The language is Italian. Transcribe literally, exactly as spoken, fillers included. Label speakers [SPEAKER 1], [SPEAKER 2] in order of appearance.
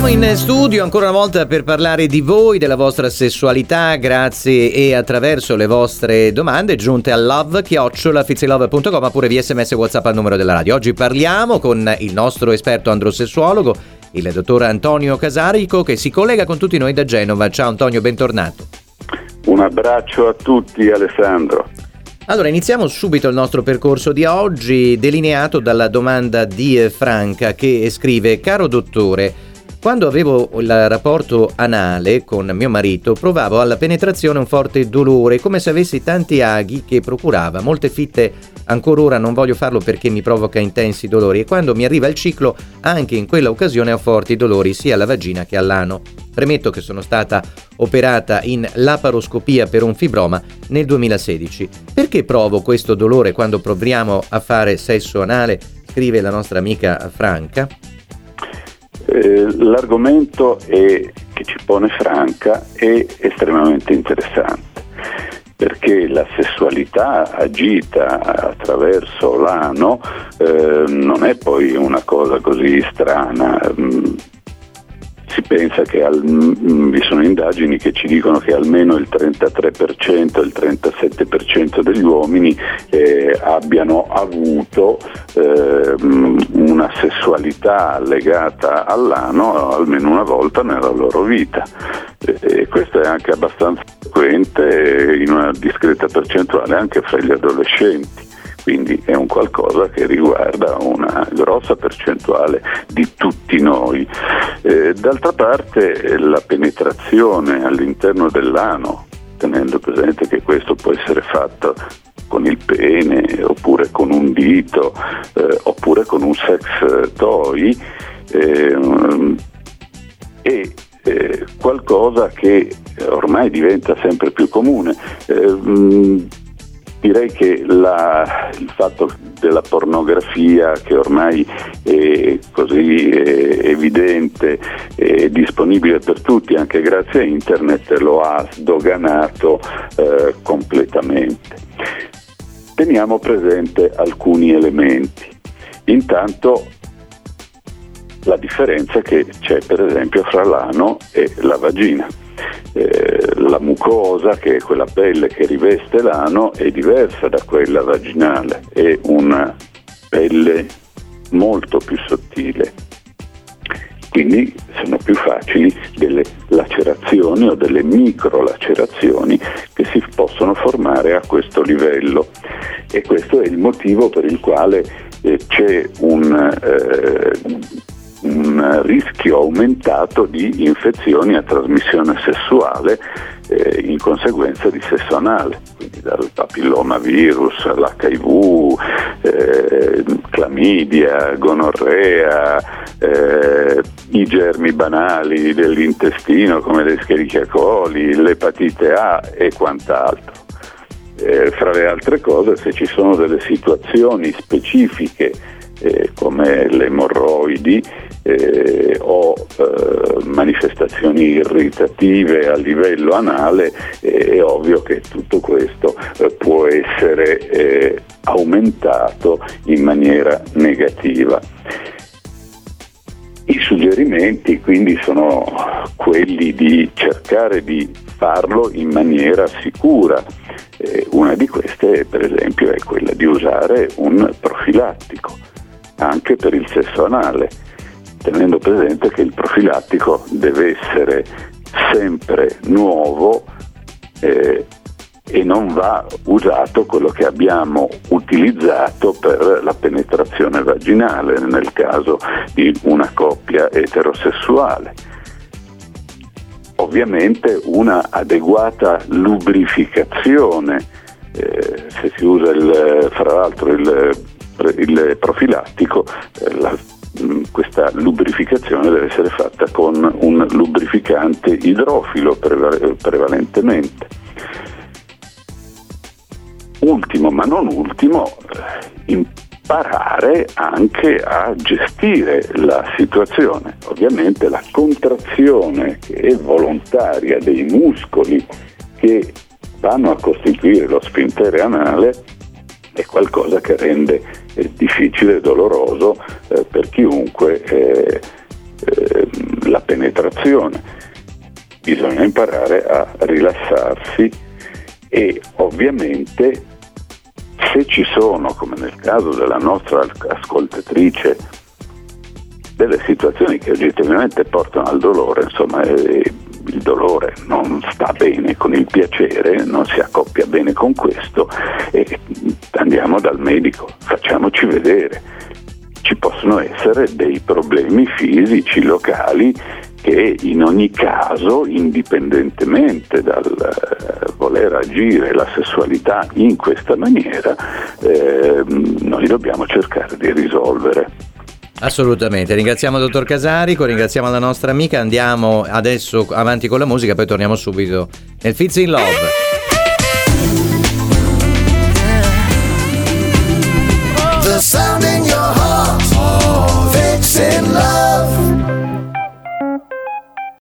[SPEAKER 1] in studio ancora una volta per parlare di voi, della vostra sessualità, grazie e attraverso le vostre domande giunte al love chiocciola fizilove punto com oppure via sms WhatsApp al numero della radio. Oggi parliamo con il nostro esperto androsessuologo, il dottor Antonio Casarico, che si collega con tutti noi da Genova. Ciao Antonio, bentornato.
[SPEAKER 2] Un abbraccio a tutti, Alessandro.
[SPEAKER 1] Allora, iniziamo subito il nostro percorso di oggi, delineato dalla domanda di Franca, che scrive: caro dottore, quando avevo il rapporto anale con mio marito provavo alla penetrazione un forte dolore, come se avessi tanti aghi che procurava molte fitte. Ancora ora non voglio farlo perché mi provoca intensi dolori e quando mi arriva il ciclo anche in quella occasione ho forti dolori sia alla vagina che all'ano. Premetto che sono stata operata in laparoscopia per un fibroma nel duemilasedici. Perché provo questo dolore quando proviamo a fare sesso anale? Scrive la nostra amica Franca.
[SPEAKER 2] Eh, l'argomento è, che ci pone Franca è estremamente interessante, perché la sessualità agita attraverso l'ano eh, non è poi una cosa così strana. Si pensa che al, vi sono indagini che ci dicono che almeno il trentatré per cento, il trentasette per cento degli uomini eh, abbiano avuto eh, una sessualità legata all'ano almeno una volta nella loro vita. E questo è anche abbastanza frequente in una discreta percentuale anche fra gli adolescenti. Quindi è un qualcosa che riguarda una grossa percentuale di tutti noi. Eh, d'altra parte la penetrazione all'interno dell'ano, tenendo presente che questo può essere fatto con il pene oppure con un dito eh, oppure con un sex toy, eh, è eh, qualcosa che ormai diventa sempre più comune. Eh, mh, Direi che la, il fatto della pornografia, che ormai è così è evidente, è disponibile per tutti anche grazie a internet, lo ha sdoganato eh, completamente. Teniamo presente alcuni elementi. Intanto la differenza che c'è per esempio fra l'ano e la vagina. Eh, la mucosa, che è quella pelle che riveste l'ano, è diversa da quella vaginale, è una pelle molto più sottile, quindi sono più facili delle lacerazioni o delle microlacerazioni che si possono formare a questo livello, e questo è il motivo per il quale eh, c'è un eh, un rischio aumentato di infezioni a trasmissione sessuale eh, in conseguenza di sesso anale, quindi dal papillomavirus all'H I V, eh, clamidia, gonorrea, eh, i germi banali dell'intestino come le Escherichia coli, l'epatite A e quant'altro. Eh, fra le altre cose, se ci sono delle situazioni specifiche eh, come le emorroidi eh, o eh, manifestazioni irritative a livello anale, eh, è ovvio che tutto questo eh, può essere eh, aumentato in maniera negativa. I suggerimenti quindi sono quelli di cercare di farlo in maniera sicura. Eh, una di queste, per esempio, è quella di usare un profilattico anche per il sesso anale, tenendo presente che il profilattico deve essere sempre nuovo eh, e non va usato quello che abbiamo utilizzato per la penetrazione vaginale nel caso di una coppia eterosessuale. Ovviamente una adeguata lubrificazione, eh, se si usa il, fra l'altro il, il profilattico, eh, la, questa lubrificazione deve essere fatta con un lubrificante idrofilo preval- prevalentemente. Ultimo ma non ultimo, imparare anche a gestire la situazione. Ovviamente la contrazione che è volontaria dei muscoli che vanno a costituire lo sfintere anale è qualcosa che rende eh, difficile e doloroso eh, per chiunque eh, eh, la penetrazione. Bisogna imparare a rilassarsi e ovviamente se ci sono, come nel caso della nostra ascoltatrice, delle situazioni che oggettivamente portano al dolore, insomma eh, il dolore non sta bene con il piacere, non si accoppia bene con questo, e andiamo dal medico, facciamoci vedere. Ci possono essere dei problemi fisici locali che in ogni caso, indipendentemente dal eh, voler agire la sessualità in questa maniera, eh, noi dobbiamo cercare di risolvere.
[SPEAKER 1] Assolutamente, ringraziamo il dottor Casarico, ringraziamo la nostra amica, andiamo adesso avanti con la musica, poi torniamo subito nel Fits in Love.